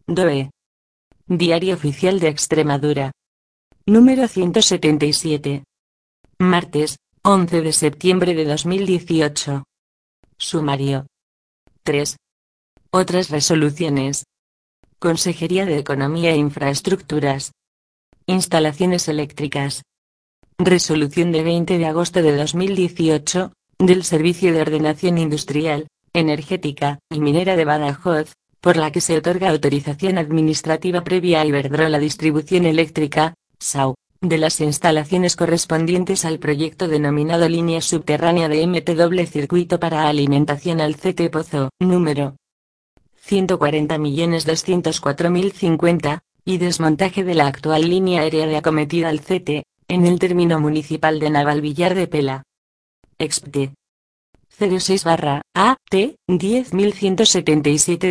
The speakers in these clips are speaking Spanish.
DOE. Diario Oficial de Extremadura. Número 177. Martes, 11 de septiembre de 2018. Sumario. 3. Otras resoluciones. Consejería de Economía e Infraestructuras. Instalaciones eléctricas. Resolución de 20 de agosto de 2018, del Servicio de Ordenación Industrial, Energética y Minera de Badajoz, por la que se otorga autorización administrativa previa a Iberdrola Distribución Eléctrica, SAU, de las instalaciones correspondientes al proyecto denominado Línea Subterránea de MT Doble Circuito para alimentación al CT Pozo, número 140.204.050, y desmontaje de la actual línea aérea de acometida al CT, en el término municipal de Navalvillar de Pela. Expte 06/AT 10.177 de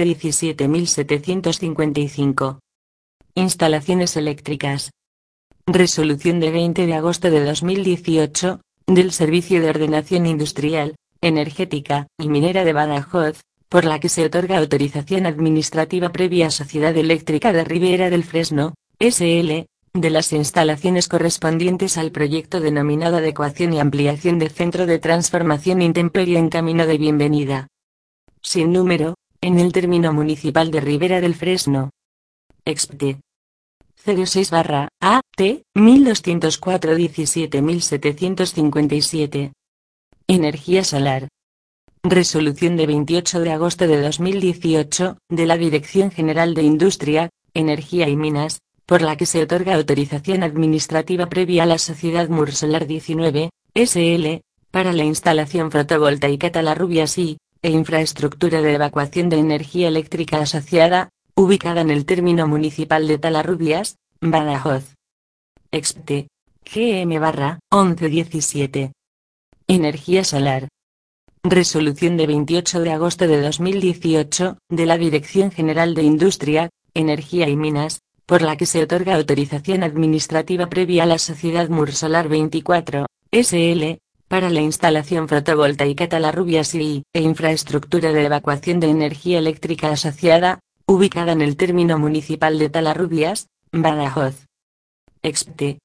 17.755. Instalaciones eléctricas. Resolución de 20 de agosto de 2018, del Servicio de Ordenación Industrial, Energética y Minera de Badajoz, por la que se otorga autorización administrativa previa a Sociedad Eléctrica de Ribera del Fresno, S.L., de las instalaciones correspondientes al proyecto denominado Adecuación y Ampliación de Centro de Transformación Intemperie en Camino de Bienvenida. Sin número, en el término municipal de Ribera del Fresno. Expte 06/AT 1204 17.757. Energía solar. Resolución de 28 de agosto de 2018, de la Dirección General de Industria, Energía y Minas, por la que se otorga autorización administrativa previa a la Sociedad Mursolar 19, S.L., para la instalación fotovoltaica Talarrubias y, e infraestructura de evacuación de energía eléctrica asociada, ubicada en el término municipal de Talarrubias, Badajoz. Expte GM/1117. Energía solar. Resolución de 28 de agosto de 2018, de la Dirección General de Industria, Energía y Minas, por la que se otorga autorización administrativa previa a la Sociedad Mursolar 24, S.L., para la instalación fotovoltaica Talarrubias y, e infraestructura de evacuación de energía eléctrica asociada, ubicada en el término municipal de Talarrubias, Badajoz. Expte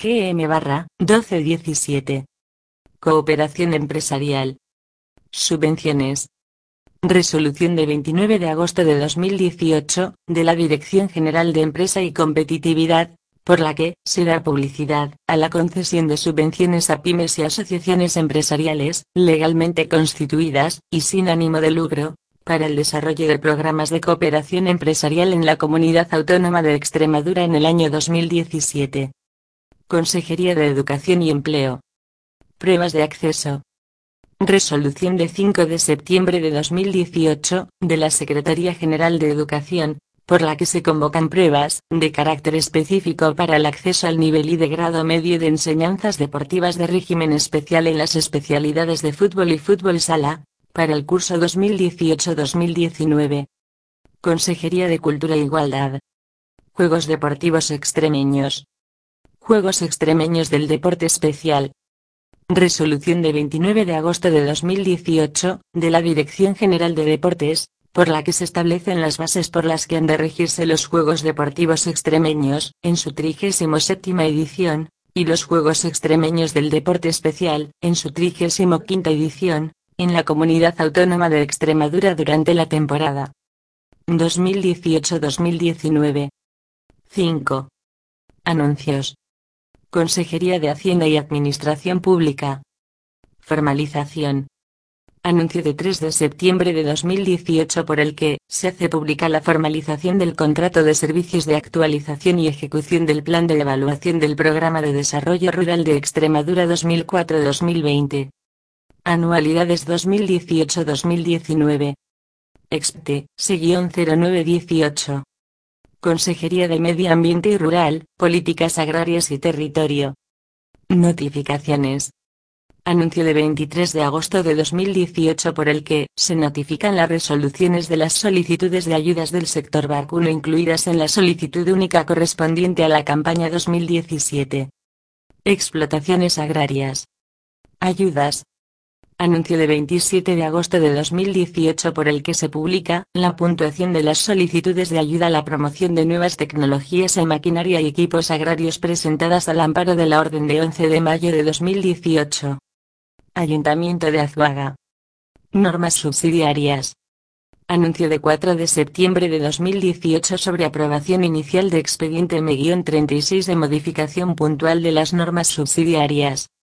GM/1217. Cooperación empresarial. Subvenciones. Resolución de 29 de agosto de 2018, de la Dirección General de Empresa y Competitividad, por la que se da publicidad a la concesión de subvenciones a pymes y asociaciones empresariales, legalmente constituidas y sin ánimo de lucro, para el desarrollo de programas de cooperación empresarial en la Comunidad Autónoma de Extremadura en el año 2017. Consejería de Educación y Empleo. Pruebas de acceso. Resolución de 5 de septiembre de 2018, de la Secretaría General de Educación, por la que se convocan pruebas de carácter específico para el acceso al nivel y de grado medio de enseñanzas deportivas de régimen especial en las especialidades de fútbol y fútbol sala, para el curso 2018-2019. Consejería de Cultura e Igualdad. Juegos Deportivos Extremeños. Juegos Extremeños del Deporte Especial. Resolución de 29 de agosto de 2018, de la Dirección General de Deportes, por la que se establecen las bases por las que han de regirse los Juegos Deportivos Extremeños, en su 37ª edición, y los Juegos Extremeños del Deporte Especial, en su 35ª edición, en la Comunidad Autónoma de Extremadura durante la temporada 2018-2019. 5. Anuncios. Consejería de Hacienda y Administración Pública. Formalización. Anuncio de 3 de septiembre de 2018 por el que se hace pública la formalización del contrato de servicios de actualización y ejecución del Plan de Evaluación del Programa de Desarrollo Rural de Extremadura 2004-2020. Anualidades 2018-2019. Expte, /0918. Consejería de Medio Ambiente y Rural, Políticas Agrarias y Territorio. Notificaciones. Anuncio de 23 de agosto de 2018 por el que se notifican las resoluciones de las solicitudes de ayudas del sector vacuno incluidas en la solicitud única correspondiente a la campaña 2017. Explotaciones agrarias. Ayudas. Anuncio de 27 de agosto de 2018 por el que se publica la puntuación de las solicitudes de ayuda a la promoción de nuevas tecnologías en maquinaria y equipos agrarios presentadas al amparo de la Orden de 11 de mayo de 2018. Ayuntamiento de Azuaga. Normas subsidiarias. Anuncio de 4 de septiembre de 2018 sobre aprobación inicial de expediente M-36 de modificación puntual de las normas subsidiarias.